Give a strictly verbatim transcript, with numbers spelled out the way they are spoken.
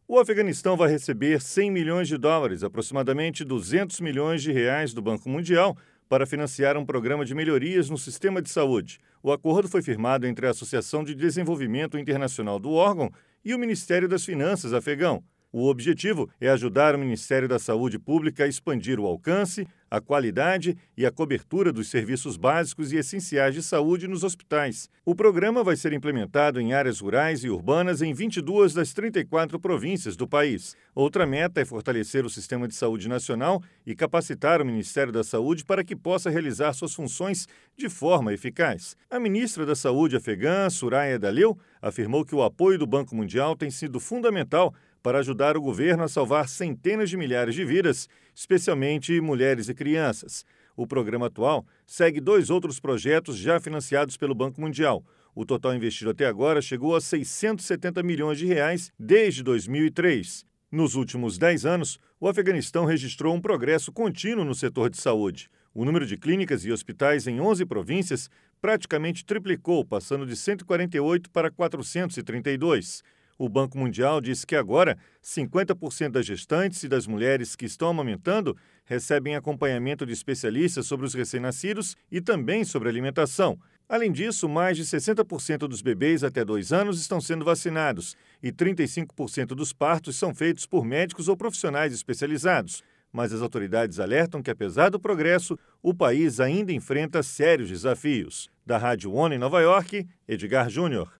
O Afeganistão vai receber cem milhões de dólares, aproximadamente duzentos milhões de reais do Banco Mundial, para financiar um programa de melhorias no sistema de saúde. O acordo foi firmado entre a Associação de Desenvolvimento Internacional do órgão e o Ministério das Finanças afegão. O objetivo é ajudar o Ministério da Saúde Pública a expandir o alcance, a qualidade e a cobertura dos serviços básicos e essenciais de saúde nos hospitais. O programa vai ser implementado em áreas rurais e urbanas em vinte e duas das trinta e quatro províncias do país. Outra meta é fortalecer o sistema de saúde nacional e capacitar o Ministério da Saúde para que possa realizar suas funções de forma eficaz. A ministra da Saúde afegã, Soraya Dalil, afirmou que o apoio do Banco Mundial tem sido fundamental para ajudar o governo a salvar centenas de milhares de vidas, especialmente mulheres e crianças. O programa atual segue dois outros projetos já financiados pelo Banco Mundial. O total investido até agora chegou a seiscentos e setenta milhões de reais desde dois mil e três. Nos últimos dez anos, o Afeganistão registrou um progresso contínuo no setor de saúde. O número de clínicas e hospitais em onze províncias praticamente triplicou, passando de cento e quarenta e oito para quatrocentos e trinta e dois. O Banco Mundial diz que agora cinquenta por cento das gestantes e das mulheres que estão amamentando recebem acompanhamento de especialistas sobre os recém-nascidos e também sobre alimentação. Além disso, mais de sessenta por cento dos bebês até dois anos estão sendo vacinados e trinta e cinco por cento dos partos são feitos por médicos ou profissionais especializados. Mas as autoridades alertam que, apesar do progresso, o país ainda enfrenta sérios desafios. Da Rádio ONU em Nova York, Edgar Júnior.